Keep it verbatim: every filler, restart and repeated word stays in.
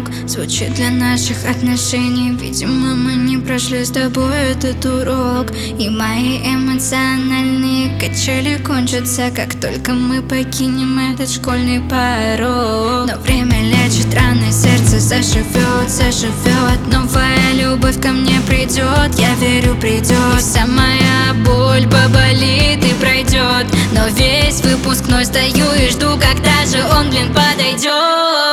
Звучит для наших отношений. Видимо, мы не прошли с тобой этот урок, и мои эмоциональные качели кончатся, как только мы покинем этот школьный порог. Но время лечит раны, сердце заживет, заживет. Новая любовь ко мне придет, я верю, придет. И вся моя боль поболит и пройдет. Но весь выпускной стою и жду, когда же он, блин, подойдет.